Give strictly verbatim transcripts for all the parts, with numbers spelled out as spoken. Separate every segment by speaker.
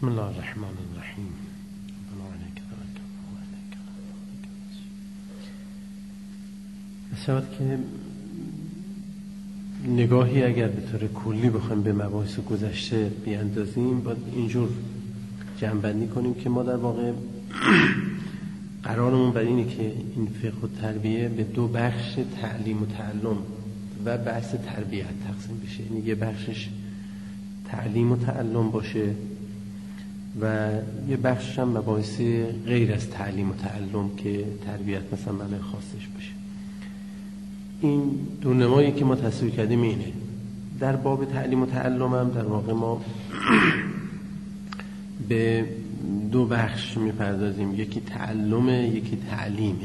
Speaker 1: بسم الله الرحمن الرحیم. شاید که نگاهی اگر به طور کلی بخوایم به مباحث گذشته بیاندازیم باید اینجور جمع‌بندی کنیم که ما در واقع قرارمون بر اینه که این فقه و تربیه به دو بخش تعلیم و تعلم و بحث تربیت تقسیم بشه. یعنی یه بخشش تعلیم و تعلم باشه و یه بخشش هم مباحث غیر از تعلیم و تعلم که تربیت مثلا معنی خاصش باشه. این دو نمایی که ما تصویر کردیم اینه. در باب تعلیم و تعلم هم در واقع ما به دو بخش میپردازیم، یکی تعلمه یکی تعلیمه.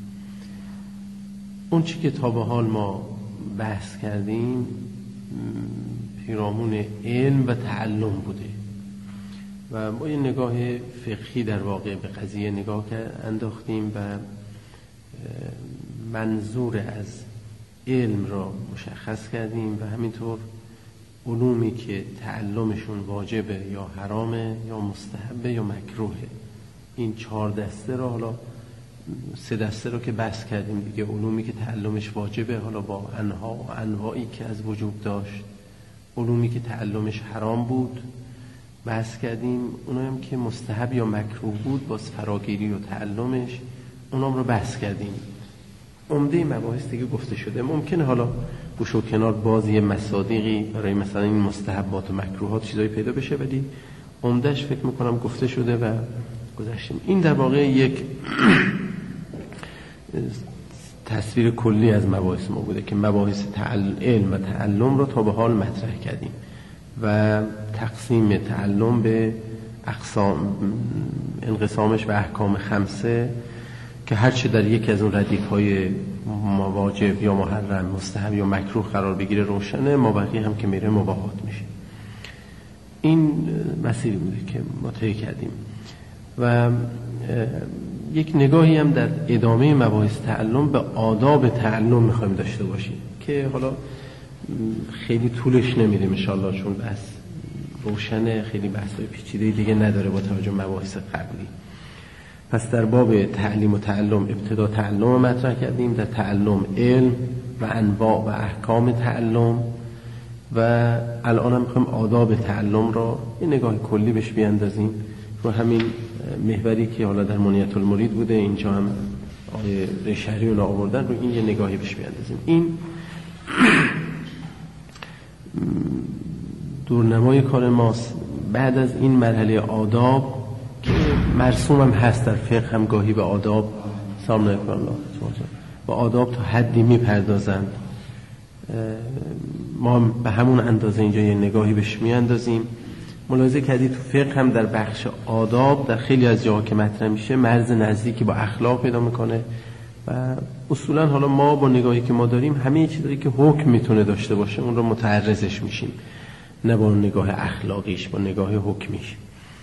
Speaker 1: اون چی که تا به حال ما بحث کردیم پیرامون علم و تعلم بوده و ما یه نگاه فقهی در واقع به قضیه نگاه انداختیم و منظور از علم را مشخص کردیم و همینطور علومی که تعلمشون واجبه یا حرامه یا مستحبه یا مکروهه، این چهار دسته را، حالا سه دسته رو که بحث کردیم دیگه، علومی که تعلمش واجبه حالا با انها و انواعی که از وجوب داشت، علومی که تعلمش حرام بود بحث کردیم، اونایی هم که مستحب یا مکروه بود باز فراگیری و تعلمش اونام رو بحث کردیم. عمده مباحث دیگه گفته شده. ممکنه حالا گوش و کنار باز یه مصادیقی برای مثلا این مستحبات و مکروهات چیزایی پیدا بشه، ولی عمدهش فکر میکنم گفته شده و گذشتیم. این در واقع یک تصویر کلی از مباحث ما بوده که مباحث علم و تعلم رو تا به حال مطرح کردیم و تقسیم تعلم به اقسام، انقسامش به احکام خمسه که هرچه در یکی از اون ردیف‌های واجب یا محرم، مستحب یا مکروه قرار بگیره روشنه، ما بقیه هم که میره مباحات میشه. این مسیری بوده که ما طی کردیم و یک نگاهی هم در ادامه مباحث تعلم به آداب تعلم میخوایم داشته باشیم که حالا خیلی طولش نمیریم انشالله چون بحث روشنه، خیلی بحث‌های پیچیده دیگه نداره با توجه مباحث قبلی. پس در باب تعلیم و تعلم ابتدا تعلم مطرح کردیم، در تعلم علم و انواع و احکام تعلم و الان هم میخوایم آداب تعلم را یه نگاه کلی بهش بیاندازیم رو همین محوری که حالا در منیت المرید بوده، اینجا هم آیه ریشهری رو آوردن، رو این یه نگاهی بهش بیاندازیم. این دورنمای کار ماست. بعد از این مرحله آداب که مرسوم هم هست در فقه، هم گاهی به آداب سلام علیکم الله با آداب تا حدی میپردازند، ما هم به همون اندازه اینجا یه نگاهی بهش میاندازیم. ملاحظه کردید تو فقه هم در بخش آداب در خیلی از جاها که مطرح میشه مرز نزدیکی با اخلاق پیدا میکنه و اصولا حالا ما با نگاهی که ما داریم همه چیزایی که حکم میتونه داشته باشه اون رو متعرضش میشیم، نه با نگاه اخلاقیش، با نگاه حکمیش.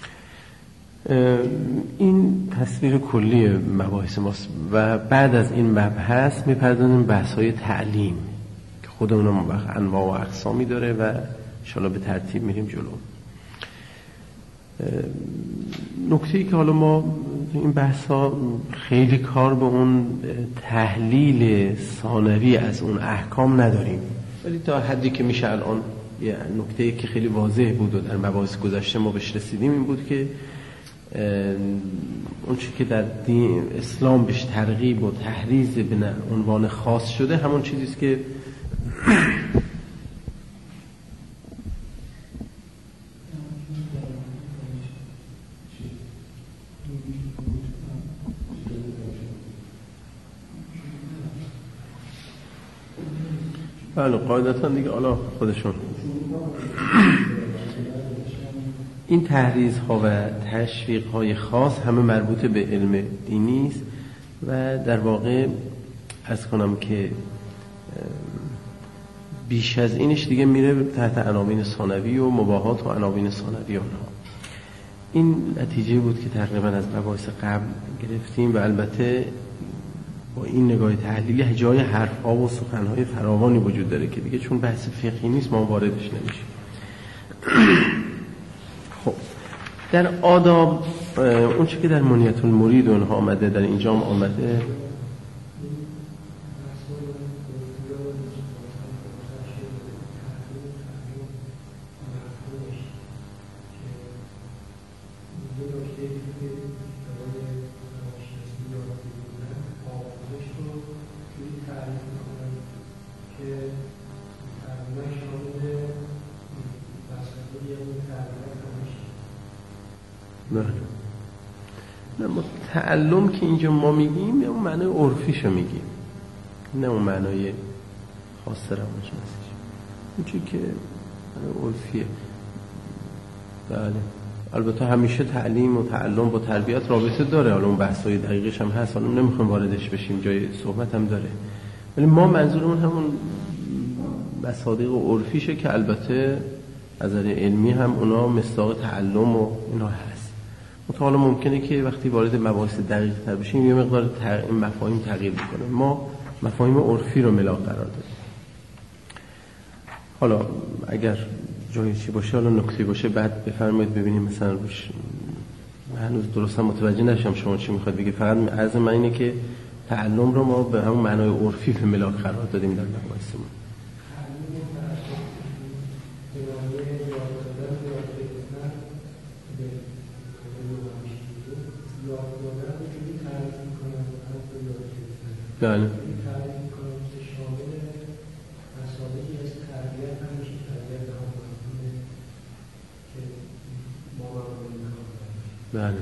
Speaker 1: این تصویر کلی مباحث ماست و بعد از این مبحث میپردازیم بحث‌های تعلیم که خودمون انواع و اقسامی داره و انشاءالله به ترتیب میریم جلو. نکته‌ای که حالا ما این بحث‌ها خیلی کار به اون تحلیل ثانوی از اون احکام نداریم، ولی تا حدی که میشه الان یه نکته‌ای که خیلی واضح بود و در مباحث گذشته ما بهش رسیدیم این بود که اون چیزی که در دین اسلام بهش ترغیب و تحریض به عنوان خاص شده همون چیزیست که بله قاعدتا دیگه حالا خودشون این تحریض ها و تشویق های خاص همه مربوط به علم دینی است و در واقع عرض کنم که بیش از اینش دیگه میره تحت عناوین ثانوی و مباحات و عناوین ثانوی اونها. این نتیجه بود که تقریبا از مباحث قبل گرفتیم و البته با این نگاه تحلیلی جای حرف ها و سخن های فراوانی وجود داره که دیگه چون بحث فقهی نیست ما واردش نمیشیم. خب در آداب اون چی که در منیت المرید اونها آمده در اینجا هم آمده نه ما تعلم که اینجا ما میگیم اون معنای عرفیشو میگیم، نه اون معنای خاص روانشناسیش، اون چی که معنای عرفیه. بله البته همیشه تعلیم و تعلم با تربیت رابطه داره، حالا اون بحثای دقیقش هم هست، حالا نمیخوام واردش بشیم، جای صحبت هم داره، ولی ما منظورمون همون مصادیق و عرفیشه که البته از نظر علمی هم اونا مصداق تعلم و اینا هست. حالا ممکنه که وقتی وارد مباحث دقیق تر بشیم یه مقدار تغ... این مفاهیم تغییر میکنه. ما مفاهیم عرفی رو ملاک قرار دادیم. حالا اگر جایی چی باشه، حالا نکته باشه بعد بفرمایید ببینیم مثلا روش. من هنوز درست متوجه نشم شما چی میخواد بگید، فقط عرض من اینه که تعلم رو ما به همون معنای عرفی به ملاک قرار دادیم در مباحثمون. بله بله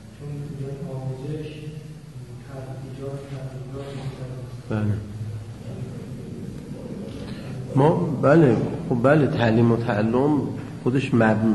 Speaker 1: بله ما بله خب بله تعلیم و تعلم خودش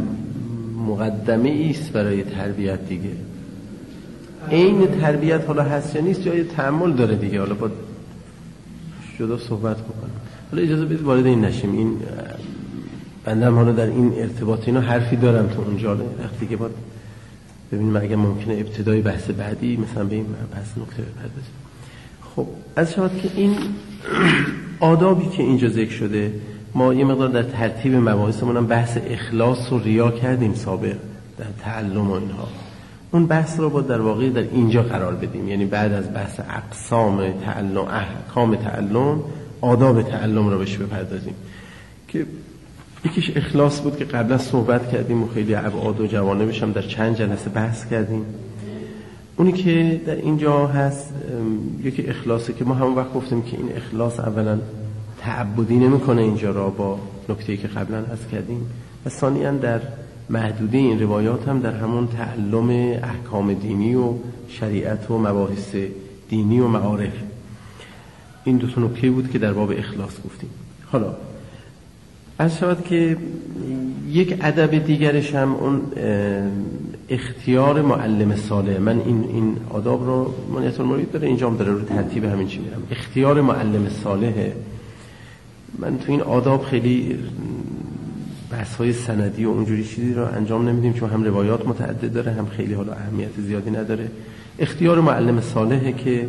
Speaker 1: مقدمه است برای تربیت دیگه. این تربیت حالا هست یا نیست یا تعامل داره دیگه، حالا با جدا صحبت بکنم. حالا اجازه بدید وارد این نشیم. این بندم حالا در این ارتباط اینا حرفی دارم تو اونجا وقتی که باید ببینیم اگه ممکنه ابتدای بحث بعدی مثلا به این بحث نکته بپردازیم. خب از شود که این آدابی که اینجا ذکر شده، ما یه مقدار در ترتیب مباحثمون هم بحث اخلاص و ریا کردیم سابق در تعلم و اینها. اون بحث رو با در واقع در اینجا قرار بدیم، یعنی بعد از بحث اقسام تعلم، احکام تعلم، آداب تعلم رو بهش بپردازیم که یکیش اخلاص بود که قبلا صحبت کردیم و خیلی ابعاد و جوانبش هم در چند جلسه بحث کردیم. اونی که در اینجا هست یکی اخلاصه که ما همون وقت گفتیم که این اخلاص اولا تعبدی نمیکنه اینجا را با نکته‌ای که قبلا عرض کردیم، و ثانیاً در محدوده این روایات هم در همون تعلم احکام دینی و شریعت و مباحث دینی و معارف. این دو تا نکته بود که در باب اخلاص گفتیم. حالا از شود که یک ادب دیگرش هم اون اختیار معلم صالح. من این این آداب رو منیت المرید داره اینجا هم داره رو ترتیب همین چی میرم. اختیار معلم صالح. من تو این آداب خیلی بحث‌های سندی و اونجوری چیزی رو انجام نمیدیم چون هم روایات متعدد داره هم خیلی حالا اهمیت زیادی نداره. اختیار معلم صالحه که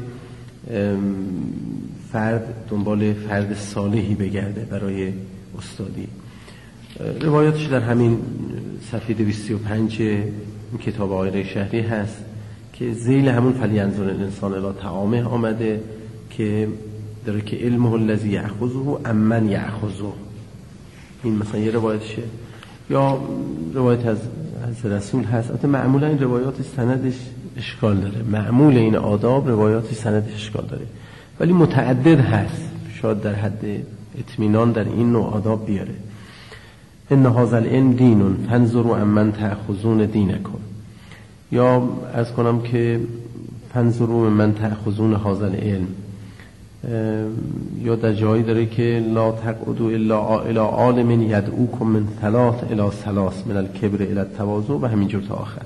Speaker 1: فرد دنبال فرد صالحی بگرده برای استادی. روایاتش در همین صفحه دویست و پنج کتاب آیره شهری هست که ذیل همون فلینظر الانسان الی طعامه آمده که داره که علمه الذی یأخذه امن یأخذه. این مثلا یه روایتشه. یا روایت از از رسول هست. البته معمولا این روایات سندش اشکال داره، معمول این آداب روایات سندش اشکال داره، ولی متعدد هست، شاید در حد اطمینان در این نوع آداب بیاره. ان هذا العلم دین فانظروا عمن تأخذون دینکم. یا از کنم که فانظروا ممن تأخذون هذا العلم. یا در جایی داره که لا تقعدوا الا الى عالم يدعوكم من ثلاث الى ثلاث من الكبر الى التواضع و همینجور تا آخر.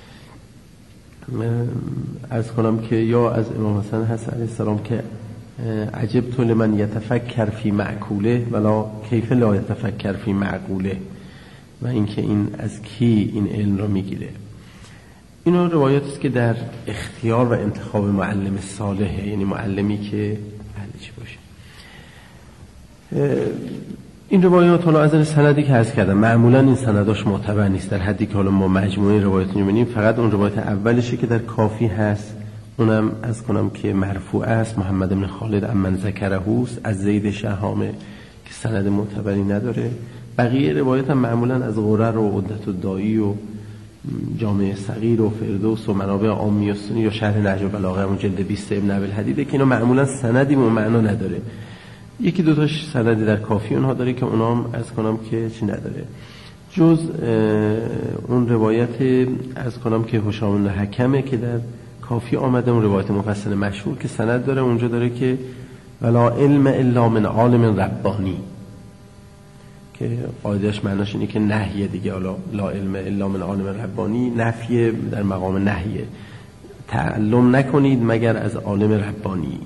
Speaker 1: عرض کنم که یا از امام حسن هست علیه السلام که عجبت لمن یتفکر فی معقوله ولا کیف لا یتفکر فی معقوله، و اینکه این از کی این علم رو میگیره. اینا روایاتی است که در اختیار و انتخاب معلم صالحه، یعنی معلمی که اهل چی باشه. این روایات حالا از سندی که عرض کردم معمولا این سنداش معتبر نیست، در حدی که حالا ما مجموعه روایات می‌بینیم فقط اون روایت اولشه که در کافی هست، اونم از کنم که مرفوع است، محمد بن خالد عمن ذکرهوست از زید شهامه که سند معتبری نداره. بقیه روایات هم معمولا از غرر و عدت الدائی و جامع صغیر و فردوس و منابع عامی و سنی یا شرح نهج البلاغه همون جلد بیست ابن ابی الحدیده که اینا معمولا سندی به معنا نداره. یکی دو تاش سندی در کافی اونها داره که اونام از کنم که چی نداره، جز اون روایت از کنم که هشام بن حکمه که در کافی آمده، اون روایت مفصل مشهور که سند داره، اونجا داره که ولا علم الا من عالم ربانی، که قاعدهش معناش اینه که نهیه دیگه، حالا لا علم الا من عالم ربانی نفیه در مقام نهیه، تعلم نکنید مگر از عالم ربانی.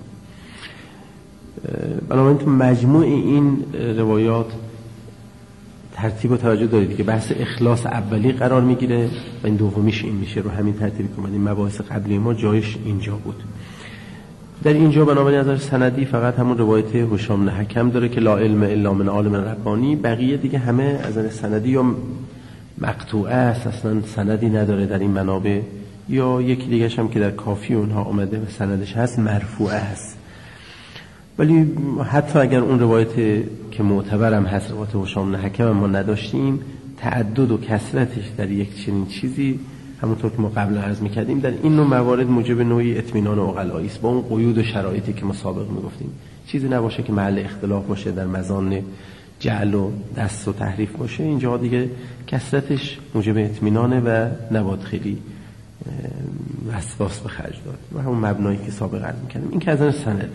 Speaker 1: بنابراین تو مجموع این روایات ترتیب و توجه دارید که بحث اخلاص اولی قرار میگیره و این دومیش این میشه، رو همین ترتیبی که اومدیم مباحث قبلی ما جایش اینجا بود. در اینجا بنابراین از سندی فقط همون روایت هشام بن حکم داره که لا علم الا من عالم ربانی، بقیه دیگه همه از سندی یا مقطوعه است، اصلا سندی نداره در این منابع، یا یکی دیگه هم که در کافی اونها اومده و سندش هست مرفوعه است. ولی حتی اگر اون روایت که معتبرم هست روایت هشام بن حکم ما نداشتیم، تعدد و کثرتش در یک چنین چیزی همونطور که ما قبلا عرض می‌کردیم در این نوع موارد موجب نوعی اطمینان عقلایی است، با اون قیود و شرایطی که ما سابق میگفتیم، چیزی نباشه که محل اختلاف باشه، در مزان جعل و دست و تحریف باشه، اینجا دیگه کثرتش موجب اطمینانه و نباید خیلی وسواس به خرج داد و همون مبنایی که سابق عرض می‌کردیم. این که از اون سنده.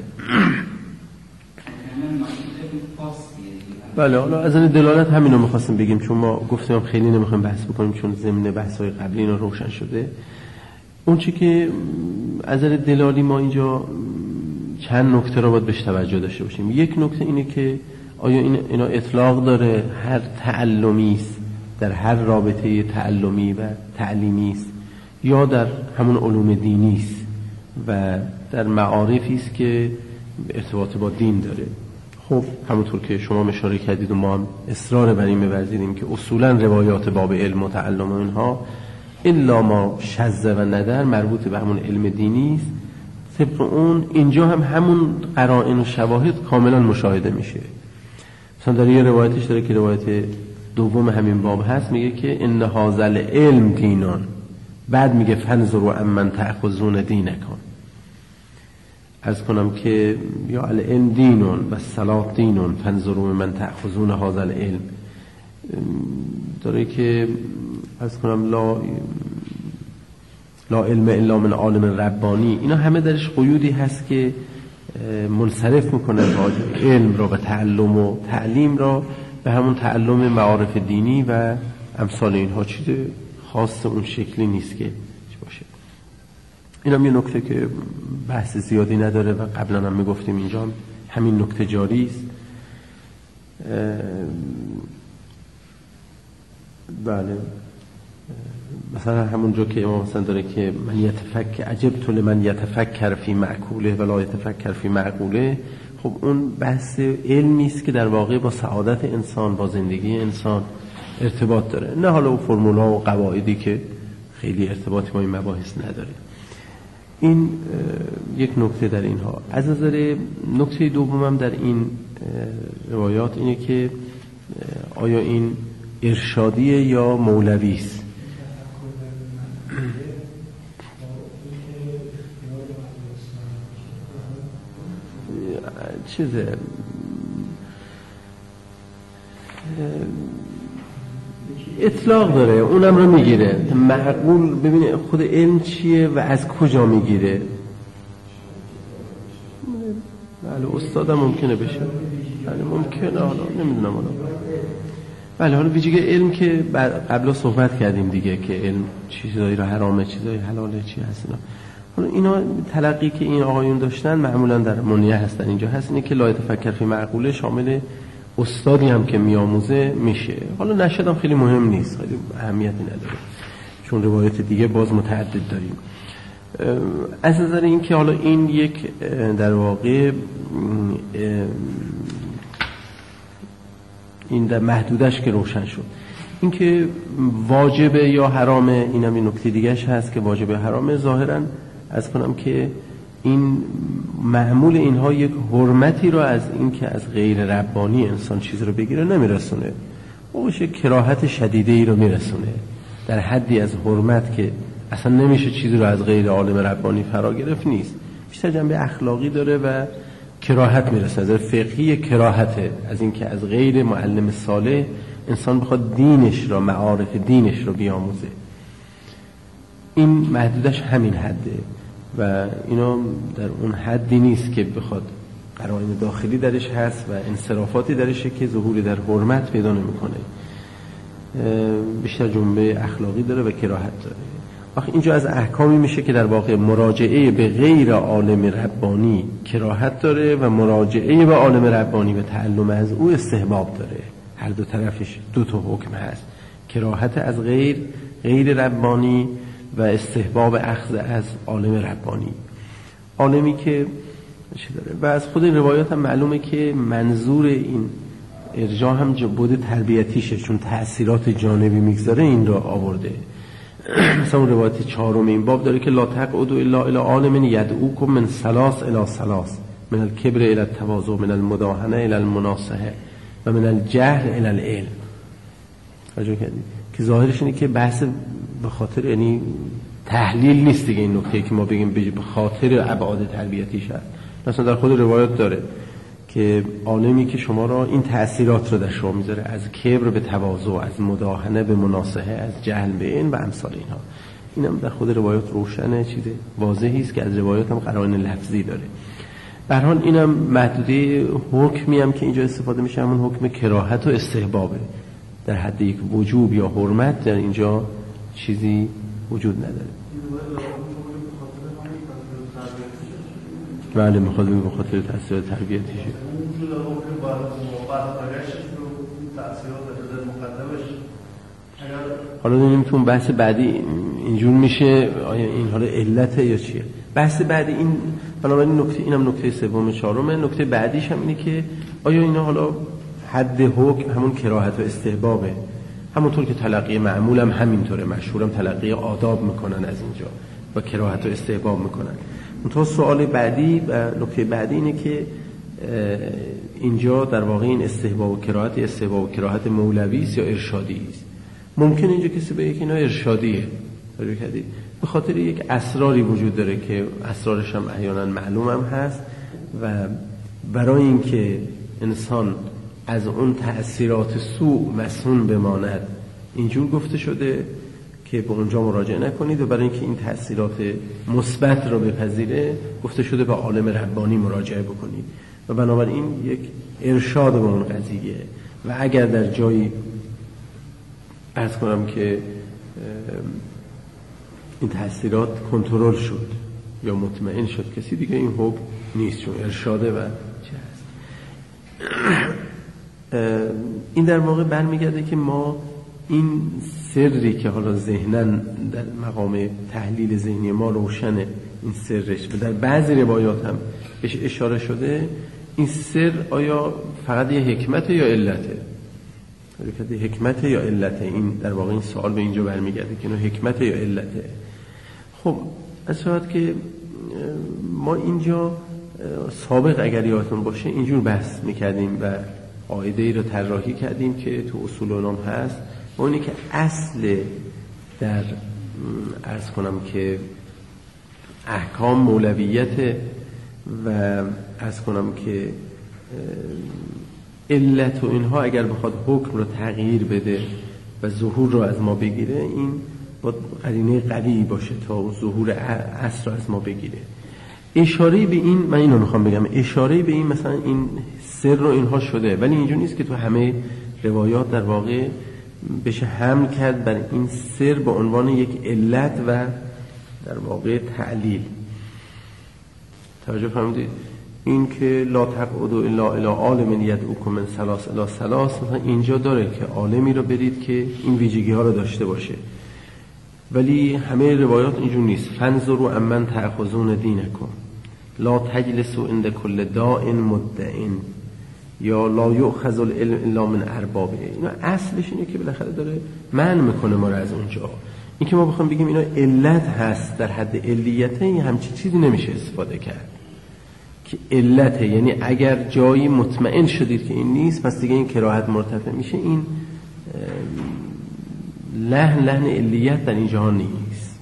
Speaker 1: بله، حالا از این دلالت همینو می‌خواستیم بگیم، چون ما گفتیم خیلی نمی‌خوایم بحث بکنیم چون ضمن بحث‌های قبلی اینا روشن شده. اون چی که از دلالی ما اینجا چند نکته رو باید بهش توجه داشته باشیم. یک نکته اینه که آیا این اینا اطلاق داره هر تعلمی است، در هر رابطه تعلمی و تعلیمی است، یا در همون علوم دینی است و در معارفی است که ارتباط با دین داره. خب همونطور که شما اشاره کردید و ما هم اصرار بر این می‌ورزیدیم که اصولا روایات باب علم و تعلم و اینها الا ما شذ و ندر مربوط به همون علم دینی است. طبق اون اینجا هم همون قرائن و شواهد کاملا مشاهده میشه. مثلا در یه روایتش داره که روایت دوم همین باب هست، میگه که ان هذا العلم دینان، بعد میگه فنظروا عمن تأخذون دینکم. عرض کنم که یا العلم دینون و الصلاة دینون فانظروا من تأخذون هذا العلم، داره که عرض کنم لا لا علم الا من عالم ربانی. اینا همه درش قیودی هست که منصرف میکنه علم را و تعلم و تعلیم را به همون تعلم معارف دینی و امثال اینها، چیز خاص اون شکلی نیست که باشه. این هم یه نکته که بحث زیادی نداره و قبلا هم میگفتیم اینجا هم همین نکته جاری است. بله، مثلا همونجا که امام حسن داره که من یتفکر عجبت لمن یتفکر فی معقوله ولا یتفکر فی معقوله، خب اون بحث علمی است که در واقع با سعادت انسان، با زندگی انسان ارتباط داره، نه حالا اون فرمول‌ها و قواعدی که خیلی ارتباطی با این مباحث نداره. این یک نکته در اینها. از نظر نکته دومم در این روایات اینه که آیا این ارشادیه یا مولوی است؟ چیزه اطلاق داره، اونم رو میگیره. معقول ببینه خود علم چیه و از کجا میگیره. بله، استادم ممکنه بشه، بله ممکنه، حالا نمیدونم حالا. بله، حالا ویژگی علم که قبلا صحبت کردیم دیگه که علم چیزایی رو حرامه، چیزایی حلاله، چی هست اینا. حالا اینا تلقی که این آقایون داشتن معمولا در منیه هستن، اینجا هست اینه که لا یتفکر فی معقوله شامل استادی هم که میاموزه میشه. حالا نشد هم خیلی مهم نیست، خیلی اهمیتی نداره چون روایت دیگه باز متعدد داریم. از نظر این که حالا این یک در واقع این در محدودش که روشن شد. این که واجبه یا حرامه، اینم این نکته دیگه‌اش هست که واجبه حرامه. ظاهراً از کنم که این معمول اینها یک حرمتی رو از این که از غیر ربانی انسان چیز رو بگیره نمیرسونه، اوش کراهت شدیده ای رو میرسونه در حدی از حرمت که اصلا نمیشه چیزی رو از غیر عالم ربانی فرا گرفت نیست. بیشتر جنبه اخلاقی داره و کراهت میرسه، از فقهی کراهته از این که از غیر معلم صالح انسان بخواد دینش را، معارف دینش رو بیاموزه. این محدودش همین حده و اینو در اون حدی نیست که بخواد قرائن داخلی درش هست و انصرافاتی درشه که ظهوری در حرمت پیدا نمیکنه. بیشتر جنبه اخلاقی داره و کراهت داره. وقتی اینجا از احکامی میشه که در واقع مراجعه به غیر عالم ربانی کراهت داره و مراجعه به عالم ربانی و تعلم از او استحباب داره. هر دو طرفش دو تا حکم هست، کراهت از غیر غیر ربانی و استحباب اخذ از عالم ربانی، عالمی که چه داره. و از خود روایات هم معلومه که منظور این ارجاع هم بود تربیتیشه، چون تأثیرات جانبی میگذاره این را آورده. مثلا اون روایت چهارم این باب داره که لا تقعدوا الا الی عالم یدعوکم من ثلاث الی ثلاث، من الکبر الی التواضع، من المداهنه الی المناصحه و من الجهل الی العلم. راجع کردیم که ظاهرش اینه که بحث به خاطر، یعنی تحلیل نیست دیگه این نکته که ما بگیم به خاطر ابعاد تربیتیش هست. مثلا در خود روایات داره که عالمی که شما را این تأثیرات رو در شما میذاره، از کبر به تواضع، از مداهنه به مناصحه، از جهل به علم و امثال اینها. اینم در خود روایات روشنه، چیز واضحی است که از روایات هم قرائن لفظی داره. به هر حال اینم محدوده حکمی هم که اینجا استفاده میشه همون حکم کراهت و استحبابه، در حد یک وجوب یا حرمت در اینجا چیزی وجود نداره. بله میخواد به خاطر تاثیر تربیتیشه. حالا نمیتونم بحث بعدی اینجور میشه آیا این حالا علته یا چیه. بحث بعدی این بنابراین نکته، اینم نکته سوم چهارم. نکته بعدیش هم اینه که آیا اینا حالا حد حکم همون کراهت و استحبابه، همونطور که تلقی معمول هم همینطوره، مشهورم تلقی آداب میکنن از اینجا و کراهت و استحباب میکنن. اون سوال بعدی و نکته بعدی اینه که اینجا در واقع این استحباب و کراهت استحباب و کراهت مولوی است یا ارشادی است. ممکن اینجا کسی بگه که اینا ارشادیه، به خاطر یک اسراری وجود داره که اسرارش هم احیانا معلوم هم هست و برای اینکه انسان از اون تأثیرات سوء مسئول بماند اینجور گفته شده که به اونجا مراجعه نکنید و برای اینکه این تأثیرات مثبت رو بپذیره گفته شده به عالم ربانی مراجعه بکنید و بنابراین یک ارشاد به اون قضیه. و اگر در جایی عرض کنم که این تأثیرات کنترل شد یا مطمئن شد کسی دیگه این حکم نیست، چون ارشاده و چه هست. این در واقع برمیگرده که ما این سری که حالا ذهناً در مقام تحلیل ذهنی ما روشنه این سرش و در بعضی روایات هم بهش اشاره شده، این سر آیا فقط یه حکمت یا علته؟ حکمت یا علته؟ این در واقع این سوال به اینجا برمیگرده که اینو حکمت یا علته. خب از صورت که ما اینجا سابق اگر یادتون باشه اینجور بحث میکردیم و قاعده ای رو طراحی کردیم که تو اصول علوم هست و اونی که اصل در عرض کنم که احکام مولویت و عرض کنم که علت و اینها اگر بخواد حکم رو تغییر بده و ظهور رو از ما بگیره، این باید قرینه قوی باشه تا ظهور اصل رو از ما بگیره. اشاره به این، من اینو میخوام بگم، اشاره به این مثلا این سر رو اینها شده، ولی اینجور نیست که تو همه روایات در واقع بشه حمل کرد بر این سر به عنوان یک علت و در واقع تعلیل. توجه فرمودید؟ این که لا تقعدوا الا الی عالم یدعوکم من ثلاث الی ثلاث، مثلا اینجا داره که عالمی رو برید که این ویژگی ها رو داشته باشه، ولی همه روایات اینجور نیست. فانظروا امن تأخذون دینکم لا تجلسوا عند کل داء مدعٍ یا لا یؤخذ العلم الا من اربابه، اینا اصلش اینه که بالاخره داره منع میکنه ما رو از اونجا. این که ما بخوام بگیم اینا علت هست در حد علیته، این همچی چیزی نمیشه استفاده کرد که علته، یعنی اگر جایی مطمئن شدید که این نیست پس دیگه این کراهت مرتفع میشه. این لحن لحن علیت در این جهان نیست.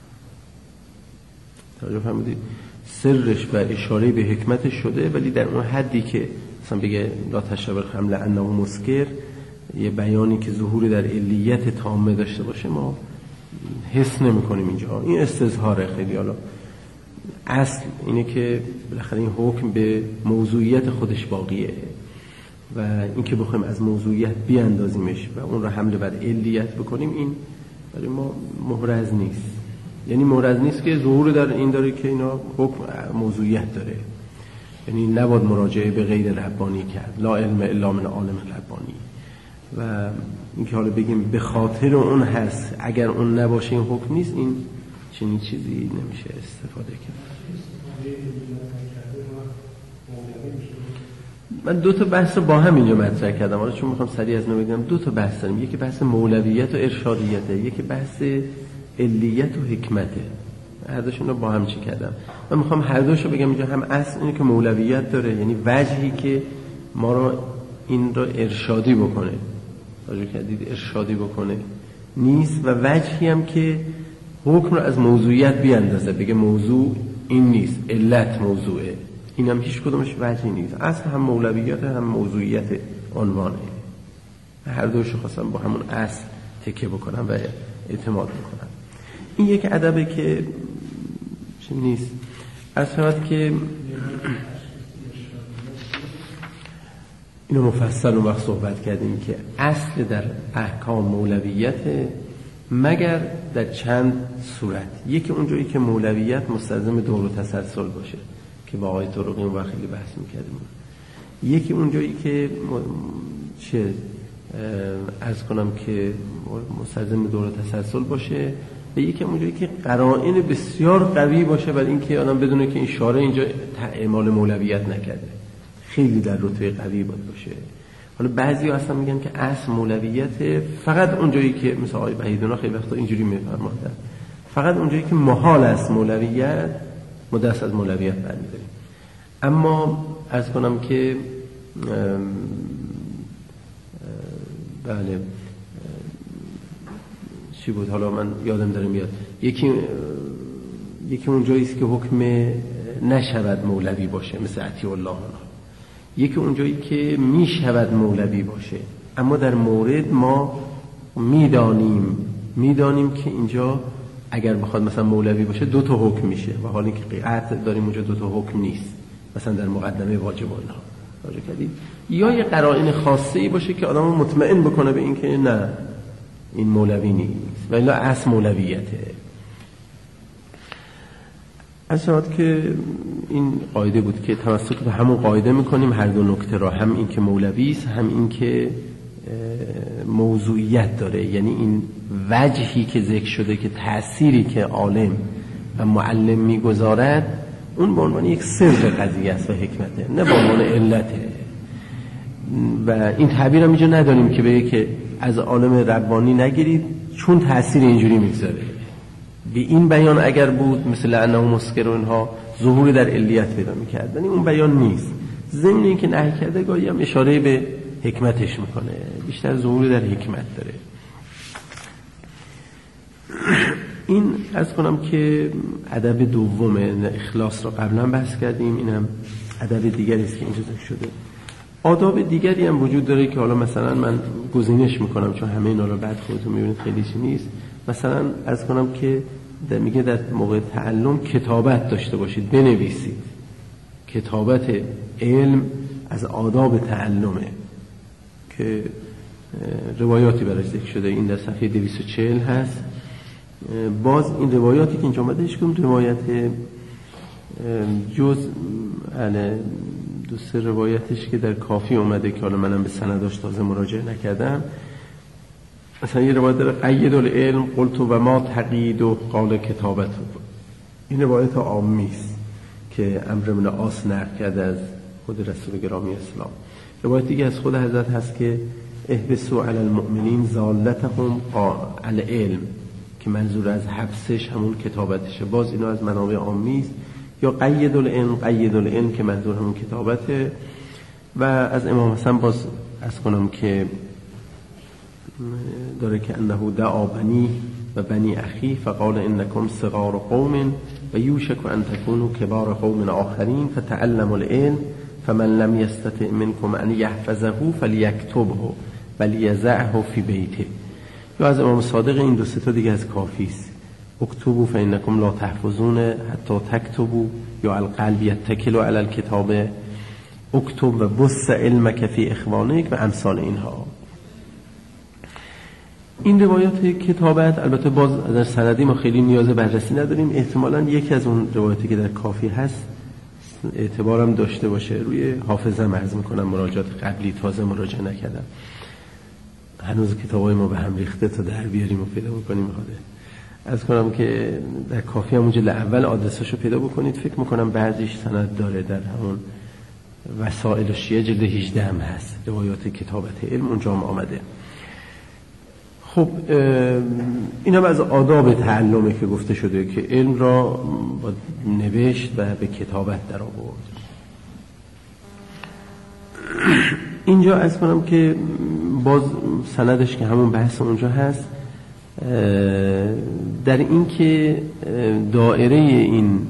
Speaker 1: توجه فرمودید؟ سرش و اشاره به حکمتش شده، ولی در اون حدی که مثلا بگه لا تشرب الخمر لانه مسکر، یه بیانی که ظهور در علیت تامه داشته باشه ما حس نمی کنیم اینجا. این استظهاره خیلی. حالا اصل اینه که بالاخره این حکم به موضوعیت خودش باقیه و این که بخوایم از موضوعیت بیاندازیمش و اون رو حمله بر علیت بکنیم، این برای ما محرز نیست. یعنی محرز نیست که ظهور در این داره که اینا حکم موضوعیت داره، یعنی نباید مراجعه به غیر ربانی کرد، لا علم الا من عالم ربانی. و اینکه حالا بگیم به خاطر اون هست، اگر اون نباشه این حکم نیست، این چنین چیزی نمیشه استفاده کرد. من دو تا بحث رو با هم اینجا مطرح کردم، حالا چون میخوام سریع از نو بگم دو تا بحث داریم، یکی بحث مولویت و ارشادیته، یکی بحث علیت و حکمته. هر دوشون رو با هم چی کردم. من میخوام هر دوشو بگم اینجا. هم اصل اینه که مولویت داره، یعنی وجهی که ما رو این رو ارشادی بکنه، راجع کردید ارشادی بکنه نیست، و وجهی هم که حکم رو از موضوعیت بیاندازه، بگه موضوع این نیست، علت موضوعه. این هم هیچ کدومش وجهی نیست. اصل هم مولویت هم موضوعیت عنوانه. هر دوشو خواستم با همون اصل تکیه بکنم و اعتماد بکنم. این یک ادبه که چه نیست. از شود که اینو مفصل اون وقت صحبت کردیم که اصل در احکام مولویت مگر در چند صورت. یکی اونجایی که مولویت مستلزم دور و تسلسل باشه که با آقای طرقی اون وقت خیلی بحث میکردیم. یکی اونجایی که چه عرض کنم که مستلزم دور و تسلسل باشه، و یکی اونجایی که قرائن بسیار قوی باشه برای اینکه آدم بدونه که این شارع اینجا اعمال مولویت نکرده، خیلی در رتبه قوی باید باشه. حالا بعضی ها اصلا میگن که اصل مولویت فقط اونجایی که مثل آقای وحیدونا خیلی وقتا اینجوری میفرمایند، فقط اونجایی که محال است مولویت ما دست از مولویت برمی‌داریم. اما عرض کنم که بله چی بود، حالا من یادم داره میاد، یکی یکی اونجایی است که حکم نشود مولوی باشه مثل اطیع الله، یکی اونجایی که میشود مولوی باشه اما در مورد ما میدانیم میدانیم که اینجا اگر بخواد مثلا مولوی باشه دو تا حکم میشه، و حالا اینکه قطع داریم اونجا دو تا حکم نیست، مثلا در مقدمه واجب الله راجع کردیم، یا یه قرائن خاصه‌ای باشه که آدمو مطمئن بکنه به این که نه این مولوی نیست، ولی اصل مولویته. از شد که این قاعده بود که تمسک به همون قاعده میکنیم، هر دو نکته را، هم این که مولوی است، هم این که موضوعیت داره، یعنی این وجهی که ذکر شده که تأثیری که عالم و معلم میگذارد اون به عنوان یک سر قضیه است و حکمته، نه به عنوان علته. و این تعبیر هم اینجا نداریم که بگه که از عالم ربانی نگیرید چون تأثیر اینجوری میگذاره. به این بیان اگر بود مثل انه مسکر و اینها ظهور در علیت پیدا میکرد، یعنی اون بیان نیست. ضمن این که نهی کرده گاهی هم اشاره به حکمتش میکنه، بیشتر ظهور در حکمت داره. این از کنم که ادب دوم اخلاص رو قبلا بحث کردیم، اینم ادب دیگری است که اینجا ذکر شده. آداب دیگری هم وجود داره که حالا مثلا من گزینش میکنم چون همه اینا رو بعد خودتون میبینید خیلی چیزی نیست. مثلا از کنم که در میگه در موقع تعلم کتابت داشته باشید، بنویسید. کتابت علم از آداب تعلمه که روایاتی براش ذکر شده، این در صفحه دویست و چهل هست. باز این روایاتی که اینجا اومده هیچ کدوم روایت جز دو سه روایتش که در کافی اومده که حالا منم به سنداش تازه مراجعه نکردم، مثلا یه روایت داره قید العلم قلت و ما تقید و قال کتابت. این روایت عامی است که عمرو بن عاص نقل کرده از خود رسول گرامی اسلام. روایت دیگه از خود حضرت هست که احبسوا علی المؤمنین ضالتهم العلم، که منظور از حبسش همون کتابتشه. باز اینا از منابع عامی است. یا قید العلم، قید العلم که منظور همون کتابته. و از امام حسن باز از کنم که داره که انه دعا بنی و بنی اخی فقال انکم صغار قوم و یوشک ان تکونوا کبار قوم آخرین فتعلموا العلم فمن لم یستطع منکم ان یحفظه فلیکتبه ولیضعه فی بیته. یا از امام صادق این دو سه تا دیگه از کافی است. اکتبوا فانکم لا تحفظون حتی تکتبوا، یا القلب یتکل علی الکتاب، اکتب و بث علمک فی اخوانک و امثال اینها. این روایات کتابت البته باز در سندی ما خیلی نیاز بررسی نداریم، احتمالاً یکی از اون روایاتی که در کافی هست اعتبارم داشته باشه. روی حافظه عرض میکنم، مراجعات قبلی تازه مراجعه نکردم، هنوز کتابای ما به هم ریخته تا در بیاریم و پیدا بکنیم. حاله از کنم که در کافی هم اونجا اول آدرساشو پیدا بکنید، فکر میکنم بعضیش سند داره، در همون وسائل شیعه جلد هجده هم هست روایات کتابت علم، اونجا هم آمده. خب این هم از آداب تعلمه که گفته شده که علم را با نوشت و به کتابت در آورد. اینجا از کنم که باز سندش که همون بحث اونجا هست، در این که دائره این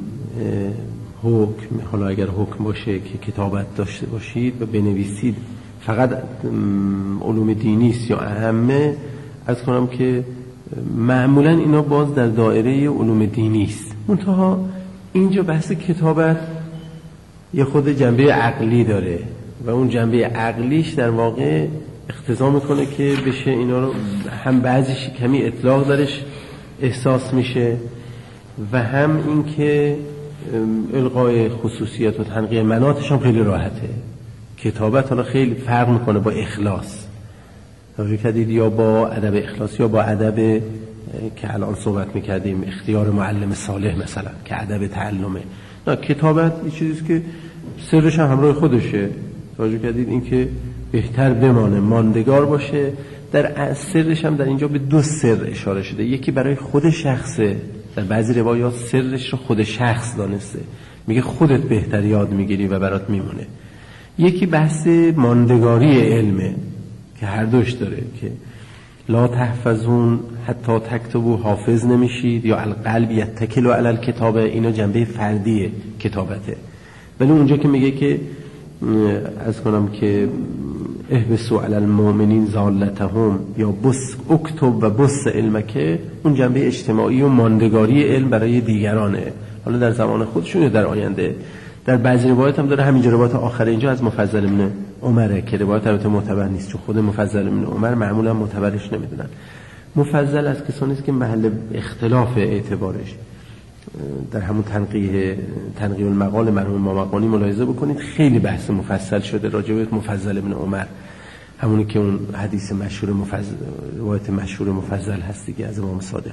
Speaker 1: حکم، حالا اگر حکم باشه که کتابت داشته باشید و بنویسید، فقط علوم دینی است یا اهمه، از کنم که معمولا اینا باز در دائره علوم دینی است. منتها اینجا بحث کتابت یه خود جنبه عقلی داره و اون جنبه عقلیش در واقع اقتضا میکنه که بشه اینا رو هم بعضیش کمی اطلاق درش احساس میشه و هم این که القای خصوصیت و تنقیه مناطش هم خیلی راحته. کتابت حالا خیلی فرق میکنه با اخلاص، توجه کردید، یا با ادب اخلاص یا با ادب که الان صحبت میکردیم اختیار معلم صالح مثلا که ادب تعلمه. نه، کتابت یه چیزیست که سرش هم همراه خودشه، توجه کردید، این که بهتر بمانه، ماندگار باشه. در سرش هم در اینجا به دو سر اشاره شده، یکی برای خود شخصه، در بعضی روایات سرش رو خود شخص دانسته، میگه خودت بهتر یاد میگیری و برات میمونه. یکی بحث ماندگاری علمه که هر دوش داره، که لا تحفظون حتی تکتبوا، حافظ نمیشید، یا القلب یتکل علی الکتاب، اینا جنبه فردیه کتابته. ولی اونجا که میگه که از کنم که احبسوا علی المؤمنین ضالتهم یا بس اکتب و بس علمکه، اون جنبه اجتماعی و ماندگاری علم برای دیگرانه، حالا در زمان خودشون در آینده. در بعضی روایت هم داره، همینجا روایت آخر اینجا از مفضل ابن عمره که روایت البته معتبر نیست، چون خود مفضل ابن عمر معمولا معتبرش نمیدونن. مفضل از کسانی است که محل اختلاف اعتبارش در همون تنقیه تنقیه المقال مرحوم مامقانی ملاحظه بکنید، خیلی بحث مفصل شده راجع به مفضل ابن عمر، همونی که اون حدیث مشهور مفضل، روایت مشهور مفضل هست دیگه از امام صادق،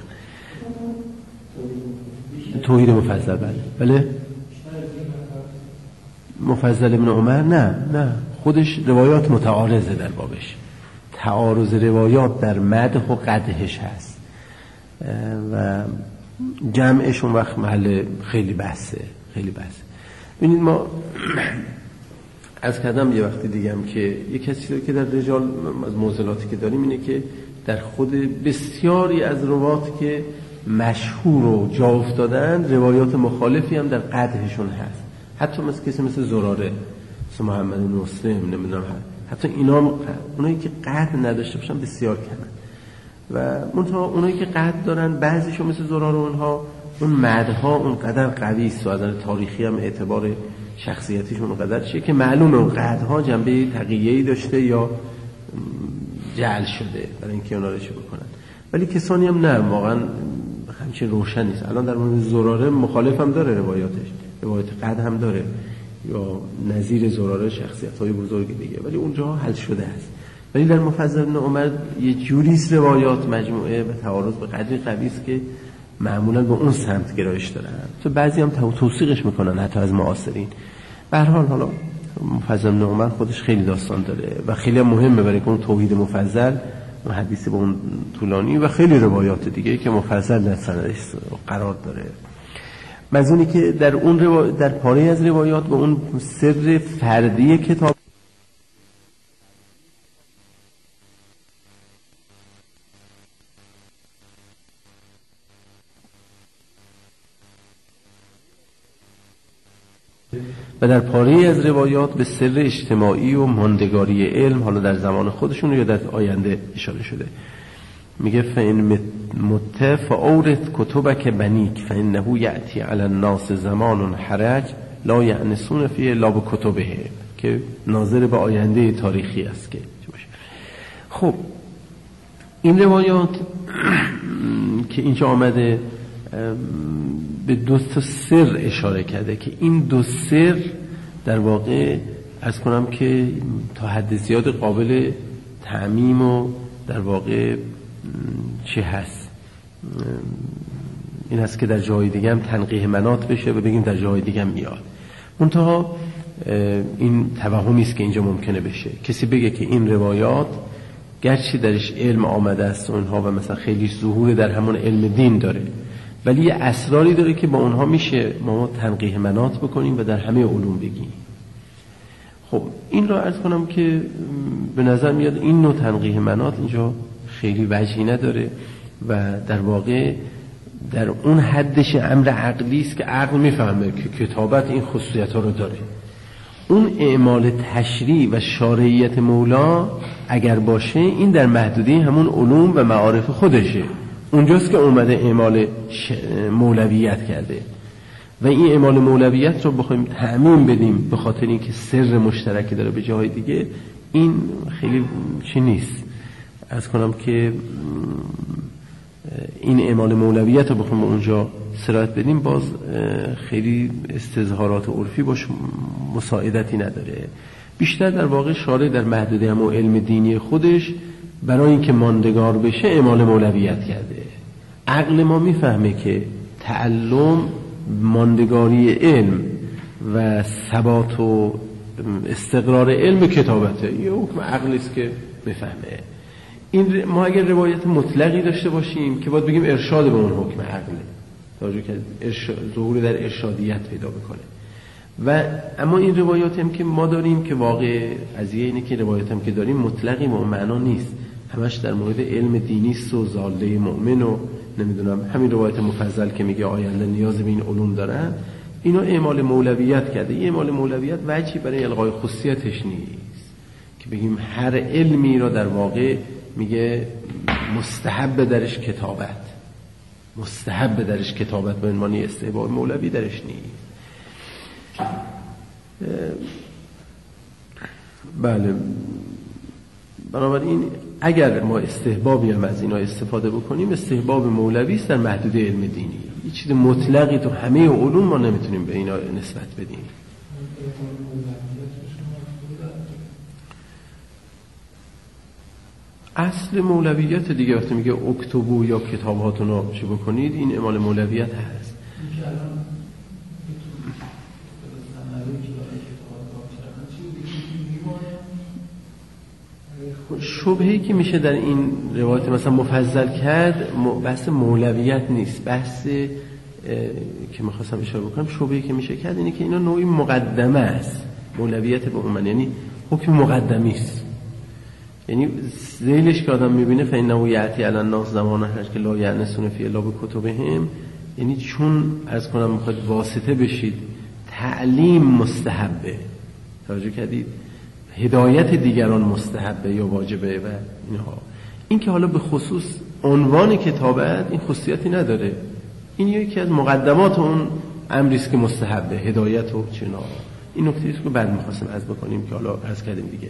Speaker 1: توحید مفضل. بله بله مفضل ابن عمر نه نه خودش روایات متعارضه در بابش، تعارض روایات در مدح و قدحش هست و جمعش اون وقت محل خیلی بحثه خیلی بحثه. ببینید ما از کردم یه وقتی دیگه هم که یه کسی که در رجال از معضلاتی که داریم اینه که در خود بسیاری از روایات که مشهور و جا افتادن روایات مخالفی هم در قدحشون هست، حتی مثل کسی مثل زراره، مثل محمد بن مسلم، نمیدونم، حتی اینا اونایی که قدر نداشته باشن بسیار کمن و منتها اونایی که قدر دارن بعضیشون مثل زراره اونها اون مدها اون قدر قوی است و از نظر تاریخی هم اعتبار شخصیتیشون اون قدر چیه که معلومه اون قدرها جنبه تقیه‌ای داشته یا جعل شده برای اینکه اونا رو چه بکنن. ولی کسانی هم نه، واقعا همچین روشن نیست. الان در مورد زراره مخالف هم داره روایاتش، روایت قد هم داره یا نظیر زراره شخصیت‌های بزرگ دیگه، ولی اونجا حل شده است. ولی در مفضل ابن عمر یه جوریست روایات مجموعه و تعارض به قدری قوی است که معمولا به اون سمت گرایش دارن، تو بعضی هم توثیقش میکنن حتی از معاصرین. به هر حال حالا مفضل بن عمر خودش خیلی داستان داره و خیلی مهمه برای اون توحید مفضل و حدیث با اون طولانی و خیلی روایات دیگه که مفصل در سندش قرار داره. مزونی که در اون روا... در پاره از روایات و اون سر فردی کتاب و در پاره از روایات به سر اجتماعی و ماندگاری علم، حالا در زمان خودشون یا در آینده اشاره شده. میگه فإن مت فاورث کتبک بنیک فإنه یأتی علی الناس زمان حرج لا یأنسون فیه الا بکتبه، که ناظر به آینده تاریخی است که خب این روایات که اینجا آمده به دو تا سر اشاره کرده که این دو سر در واقع از کنم که تا حد زیاد قابل تعمیم و در واقع چه هست، این هست که در جای دیگه هم تنقیح مناط بشه و بگیم در جای دیگه هم میاد. منتها این توهمی است که اینجا ممکنه بشه کسی بگه که این روایات گرچه درش علم آمده است و اونها و مثلا خیلی ظهور در همون علم دین داره، ولی یه اسراری داره که با اونها میشه ما تنقیح مناط بکنیم و در همه علوم بگیم. خب این را عرض کنم که به نظر میاد این نوع تنقیح مناط اینجا خیلی وجهی نداره و در واقع در اون حدش امر عقلی است که عقل میفهمه که کتابت این خصوصیت ها رو داره. اون اعمال تشریع و شارعیت مولا اگر باشه این در محدوده همون علوم و معارف خودشه، اونجاست که اومده اعمال مولویت کرده و این اعمال مولویت رو بخوایم تعمیم بدیم به خاطر اینکه سر مشترکی داره به جای دیگه، این خیلی چی نیست. از کنم که این اعمال مولویت رو بخوایم اونجا سرایت بدیم باز خیلی استظهارات عرفی باش مساعدتی نداره. بیشتر در واقع شارع در محدوده همون علم دینی خودش برای اینکه ماندگار بشه اعمال مولویت کرده. عقل ما میفهمه که تعلم ماندگاری علم و ثبات و استقرار علم کتابته، یه حکم عقلی است که میفهمه. این ما اگر روایت مطلقی داشته باشیم که باید بگیم ارشاد به اون حکم عقله، توجه کرد ظهور در ارشادیت پیدا بکنه. و اما این روایات هم که ما داریم که واقع قضیه اینه که روایات هم که داریم مطلقی به اون معنا نیست، همش در مورد علم دینی است و زاله مؤمن و نمیدونم همین روایت مفضل که میگه آینده نیاز به این علوم دارن، اینا اعمال مولویت کرده. این اعمال مولویت وجهی برای الغای خصوصیتش نیست که بگیم هر علمی را در واقع میگه مستحب درش کتابت، مستحب درش کتابت به عنوان استحباب مولوی درش نیست. بله، بنابراین اگر ما استحبابی هم از اینا استفاده بکنیم استحباب مولوی است در محدوده علم دینی. هیچ چیز مطلقی تو همه علوم ما نمیتونیم به اینا نسبت بدیم. اصل مولویت دیگه وقتی میگه اکتبو یا کتاباتون رو چه بکنید، این اعمال مولویت هست. شبهه‌ای که میشه در این روایت مثلا مفضل کرد بحث مولویت نیست، بحث که میخواستم اشاره بکنم شبهه‌ای که میشه کرد اینه که اینا نوعی مقدمه است. مولویت به عموم یعنی حکم مقدمی است، یعنی ذیلش که آدم میبینه فإنه یأتی علی الناس زمان حرج که لا یأنسون فی الا بکتبهم، یعنی چون از کنم میخواد واسطه بشید تعلیم مستحبه، توجه کردید، هدایت دیگران مستحبه یا واجبه و اینها. این که حالا به خصوص عنوان کتابت این خصوصیتی نداره، این یکی از مقدمات اون امری است که مستحبه، هدایت و چنا. این نکته است که بعد می‌خواستم عرض بکنیم که حالا عرض کردیم دیگه.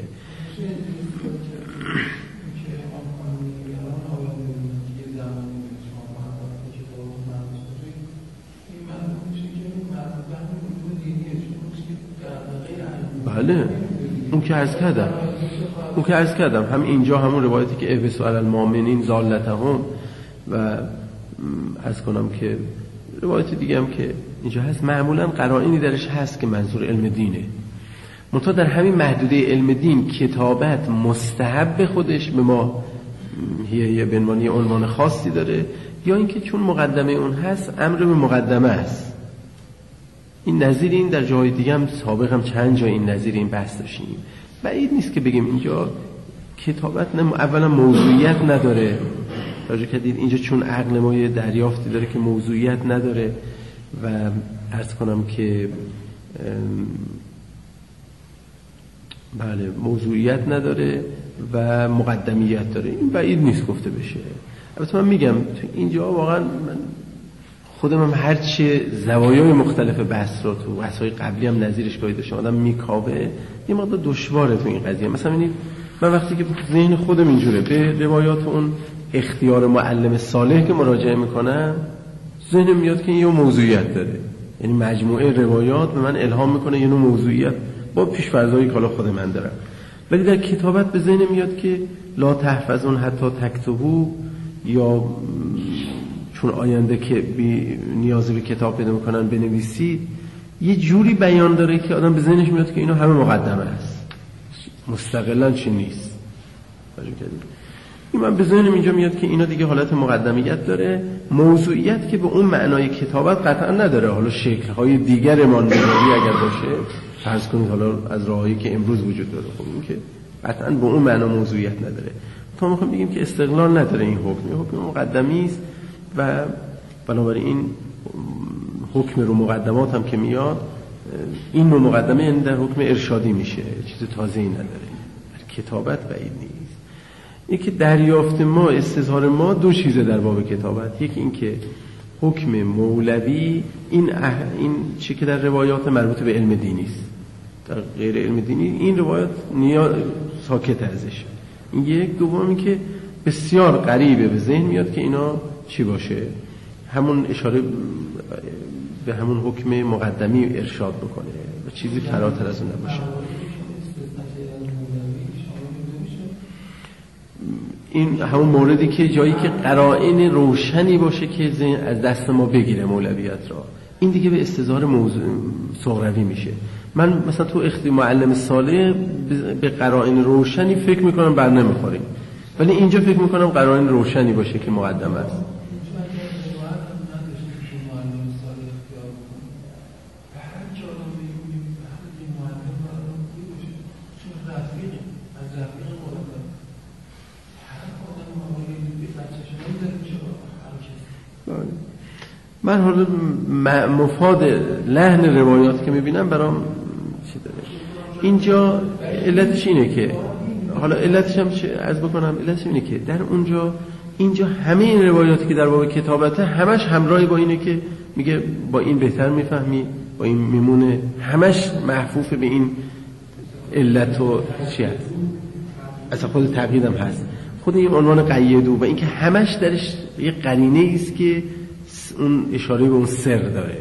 Speaker 1: بله، اون که عرض کردم اون که عرض کردم هم اینجا همون روایتی که ابسو علی المؤمنین ضالتهم و عرض کنم که روایت دیگه هم که اینجا هست معمولا قرائنی درش هست که منظور علم دینه. منتها در همین محدوده علم دین کتابت مستحب خودش به ما یه بنمانی عنوان خاصی داره، یا اینکه چون مقدمه اون هست امر به مقدمه است. این نظیر این در جای دیگه هم سابق هم چند جا این نظیر این بحث داشتیم. بعید نیست که بگیم اینجا کتابت نه اولا موضوعیت نداره، راجع کردید اینجا چون عقل ما یه دریافتی داره که موضوعیت نداره و عرض کنم که بله موضوعیت نداره و مقدمیت داره. این بعید نیست گفته بشه. البته من میگم تو اینجا واقعا من خودم هم هرچی زوایای مختلف بحث رو تو بحث‌های قبلی هم نظیرش گاهی داشتم آدم میکاوه، یه مقدار دشواره تو این قضیه. مثلا ببینید من وقتی که ذهن خودم اینجوره به روایات اون اختیار معلم صالح که مراجعه میکنم، ذهنم میاد که این یه موضوعیت داره، یعنی مجموعه روایات به من الهام میکنه یه نوع موضوعیت با پیش‌فرضایی که حالا خود من دارم. ولی در کتابت به ذهن میاد که لا تحفظون حتی تکتبو، یا چون آینده که بی نیازی به کتاب پیدا میکنن بنویسید، یه جوری بیان داره که آدم به ذهنش میاد که اینا همه مقدمه است، مستقلاً چی نیست. این من به ذهنم اینجا میاد که اینا دیگه حالت مقدمیت داره. موضوعیت که به اون معنای کتابت قطعا نداره، حالا شکل‌های دیگر ماندگاری اگر باشه فرض کنید حالا از راهایی که امروز وجود داره، خب این که قطعا به اون معنا موضوعیت نداره. تا میخوام بگیم که استقلال نداره این حکم، حکم مقدمی است و بنابراین حکم رو مقدمات هم که میاد این نوع مقدمه یعنی در حکم ارشادی میشه، چیز تازه‌ای نداره. در کتابت بعید نیست. یکی دریافت ما، استظهار ما دو چیزه در باب کتابت. یکی این که حکم مولوی این اح... این چی که در روایات مربوط به علم دینی است، در غیر علم دینی این روایات نیاز ساکت ازش. این یک. دومی که بسیار قریبه به ذهن میاد که اینا چی باشه، همون اشاره به همون حکم مقدمی ارشاد بکنه و چیزی فراتر از اون نباشه. این همون موردی که جایی که قرائن روشنی باشه که از دست ما بگیره مولویت را، این دیگه به استظهار موضوع صغروی میشه. من مثلا تو اختی معلم صالح به قرائن روشنی فکر میکنم بر نمیخوریم، ولی اینجا فکر میکنم قرائن روشنی باشه که مقدم است. من حالا مفاد لحن روایات که میبینم برام چی داره اینجا، علتش اینه که حالا علتش هم چه عرض بکنم، علتش اینه که در اونجا اینجا همه این روایاتی که در باب کتابته همش همراهی با اینه که میگه با این بهتر میفهمی، با این میمونه، همش محفوف به این علت و چی هست. اصلا خود تقیید هم هست، خود این عنوان قیدو و این که همش درش یه قرینه ایست که اون اشاره به اون سر داره.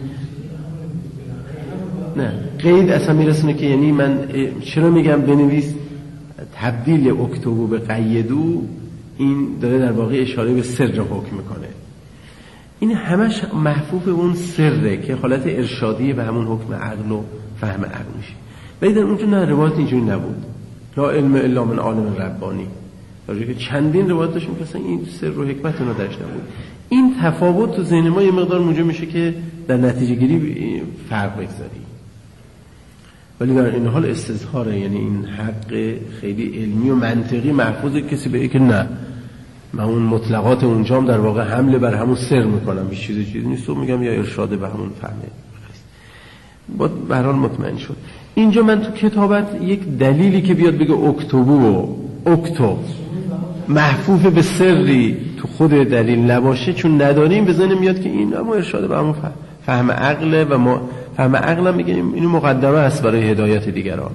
Speaker 1: نه قید اصلا میرسونه که یعنی من چرا میگم بنویس تبدیل اکتبو به قیدو، این داره در واقع اشاره به سر حکم میکنه. این همش محفوف اون سره که حالت ارشادی به همون حکم عقل و فهم عقل میشه. ولی در اونجا نه، روایت اینجوری نبود. لا علم الا من عالم ربانی، درجه که چندین روایت داشتیم که اصلا این سر و حکمت اونا درش نبود. این تفاوت تو ذهن ما یه مقدار موجب میشه که در نتیجه گیری فرق بگذاری. ولی در این حال استظهاره، یعنی این حق خیلی علمی و منطقی محفوظه. کسی بگه که نه من اون مطلقات اونجام در واقع حمله بر همون سر میکنم، هیچ چیز چیزی نیست، و میگم یا ارشاد به همون فهمه. با به هر حال مطمئن شد. اینجا من تو کتابت یک دلیلی که بیاد بگه اکتبو و اکتب محفوظ به سری تو خود دلیل نباشه، چون نداریم به ذهن میاد که این اما ارشاد به همون فهم عقله و ما فهم عقل هم میگیم اینو مقدمه است برای هدایت دیگران.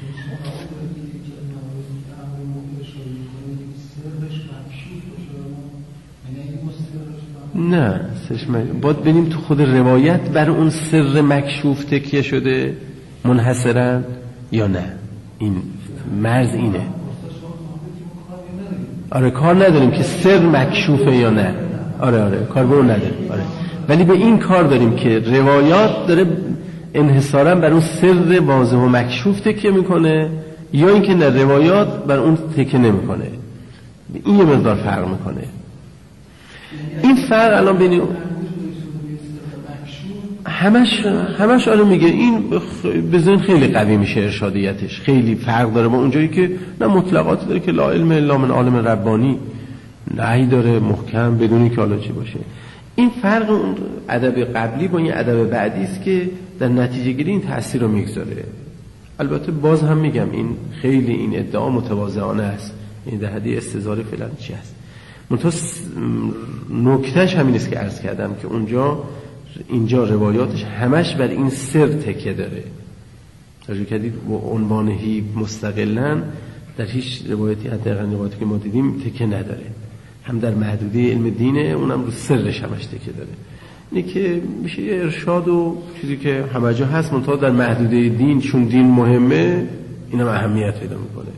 Speaker 1: نه سرش باید ببینیم تو خود روایت بر اون سر مکشوف تکیه شده منحصرا یا نه. این مرز اینه. آره کار نداریم که سر مکشوفه یا نه. آره آره کار به اون نداریم. آره. ولی به این کار داریم که روایات داره انحصارا بر اون سر واضح و مکشوف تکیه میکنه یا اینکه نه روایات بر اون تکیه نمیکنه. این یه مقدار فرق میکنه. این فرق الان بین همش همش آره میگه این بزن خیلی قوی میشه ارشادیتش، خیلی فرق داره با اونجایی که نه مطلقات داره که لا علم الا من عالم ربانی، نهی داره محکم بدونی که حالا چی باشه. این فرق اون ادب قبلی با این ادب بعدی است که در نتیجه گیری این تأثیر رو میگذاره. البته باز هم میگم این خیلی این ادعا متواضعانه است، این در حد استظهار فلان چی است. منتها نکتهش همین است که عرض کردم که اونجا اینجا روایاتش همش بر این سر تکیه داره. توجه کردید با عنوان هی مستقلاً در هیچ روایتی حداقل روایتی که ما دیدیم تکیه نداره، هم در محدوده علم دینه، اونم رو سرش همش تکیه داره. اینه که میشه ارشاد و چیزی که همه جا هست، منتها در محدوده دین چون دین مهمه اینم اهمیت پیدا میکنه.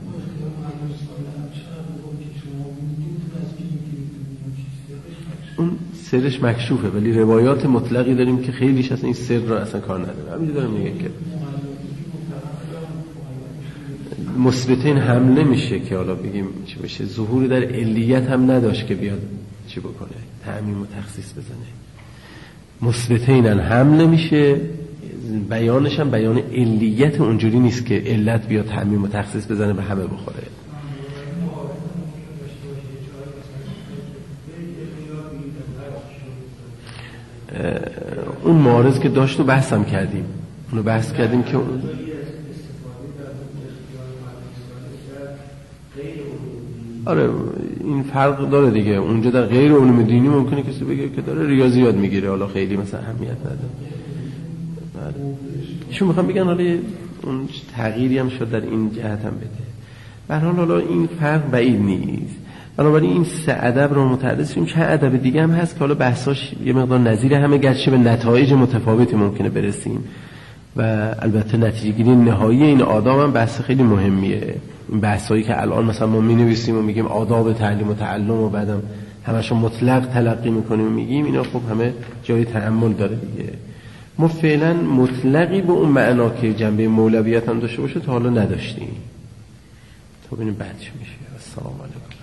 Speaker 1: اون سرش مکشوفه ولی روایات مطلقی داریم که خیلیش اصلا این سر رو اصلا کار نداره. همین دارم میگه که مثبتین حمله میشه که حالا بگیم چی بشه، ظهور در علیت هم نداشت که بیاد چی بکنه، تعمیم و تخصیص بزنه. مثبتین حمله میشه، بیانش هم بیان علیت اونجوری نیست که علت بیاد تعمیم و تخصیص بزنه به همه بخوره. اون معارض که داشت و بحثم کردیم، اونو بحث کردیم که اون آره این فرق داره دیگه. اونجا در غیر علوم دینی ممکنه کسی بگه که داره ریاضیات میگیره، حالا خیلی مثلا اهمیت نداره. ایشون میخوام بگن حالا اون تغییری هم شد در این جهت هم بده. به هر حال حالا این فرق بعید نیست. بنابراین این سه ادب رو متعرض شیم. چه ادب دیگه هم هست که حالا بحثاش یه مقدار نظیر همه، گرچه به نتایج متفاوتی ممکنه برسیم و البته نتیجه گیری نهایی این آداب هم بحث خیلی مهمیه. این بحثایی که الان مثلا ما می‌نویسیم و میگیم آداب تعلیم و تعلم و بعدم همشون مطلق تلقی میکنیم و میگیم، اینا خب همه جای تأمل داره دیگه. ما فعلا مطلقی به اون معنا که جنبه مولویت هم داشته باشه تا حالا نداشتیم. تا ببینیم بعدش میشه. السلام علیکم.